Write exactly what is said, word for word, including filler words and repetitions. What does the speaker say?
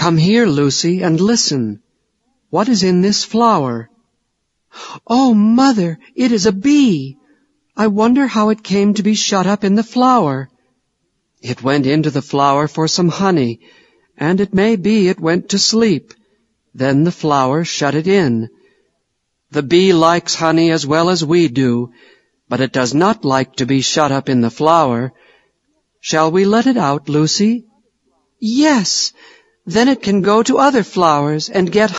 Come here, Lucy, and listen. What is in this flower? Oh, Mother, it is a bee. I wonder how it came to be shut up in the flower. It went into the flower for some honey, and it may be it went to sleep. Then the flower shut it in. The bee likes honey as well as we do, but it does not like to be shut up in the flower. Shall we let it out, Lucy? Yes, then it can go to other flowers and get